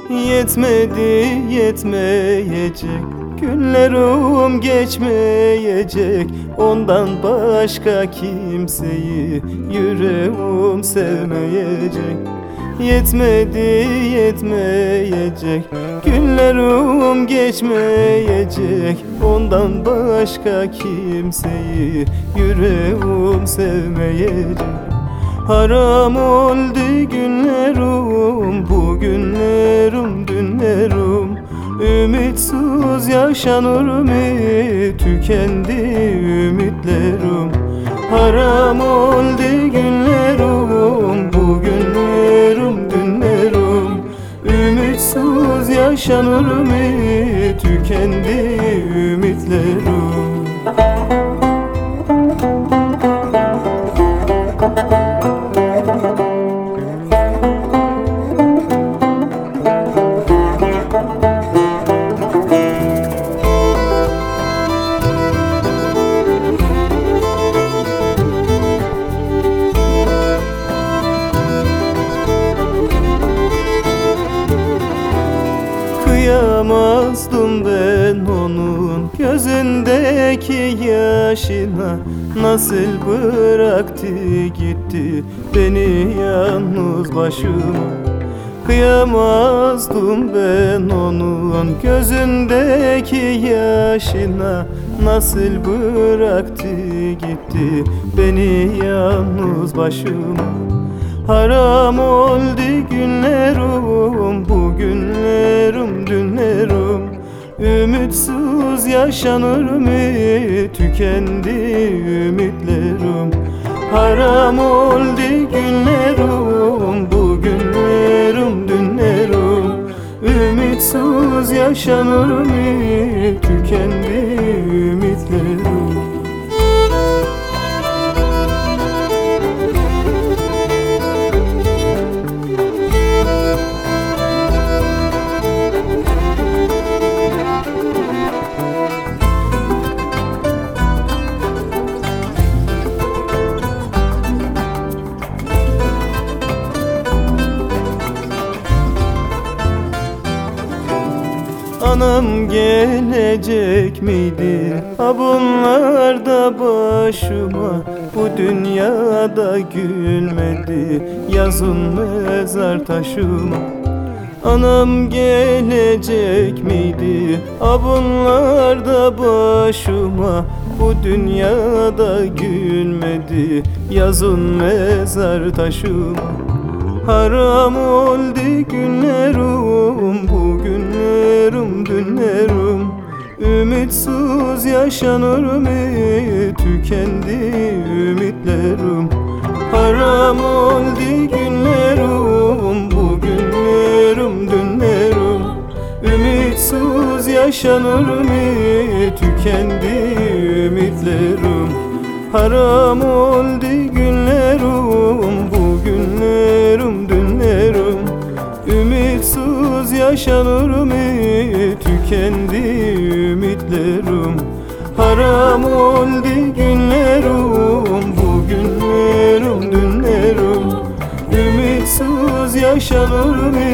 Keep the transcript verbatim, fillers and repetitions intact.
Yetmedi, yetmeyecek, günlerim geçmeyecek. Ondan başka kimseyi yüreğim sevmeyecek. Yetmedi, yetmeyecek, günlerim geçmeyecek. Ondan başka kimseyi yüreğim sevmeyecek. Haram oldu günlerim, bu günlerim, dünlerim. Ümitsiz yaşanır mı, tükendi ümitlerim. Haram oldu günlerim, bu günlerim, dünlerim. Ümitsiz yaşanır mı, tükendi ümitlerim. Kıyamazdım ben onun gözündeki yaşına. Nasıl bıraktı gitti beni yalnız başıma. Kıyamazdım ben onun gözündeki yaşına. Nasıl bıraktı gitti beni yalnız başıma. Haram oldu günlerim, bu günlerim, dünlerim. Ümitsiz yaşanır mı, tükendi ümitlerim. Haram oldu günlerim, bu günlerim, dünlerim. Ümitsiz yaşanır mı, tükendi ümitlerim. Anam gelecek miydi, ha bunlar da başıma. Bu dünyada gülmedi, yazın mezar taşıma. Anam gelecek miydi, ha bunlar da başıma. Bu dünyada gülmedi, yazın mezar taşıma. Haram oldu günlerim, bu günlerim, dünlerim. Ümitsiz yaşanır mı, tükendi ümitlerim. Haram oldu günlerim, bu günlerim, dünlerim. Ümitsiz yaşanır mı, tükendi ümitlerim. Haram oldu günlerim, bu günlerim, dünlerim. Ümitsiz yaşanır mı, tükendi ümitlerim. Haram oldu günlerim, bu günlerim, dünlerim. Ümitsiz yaşanır mı,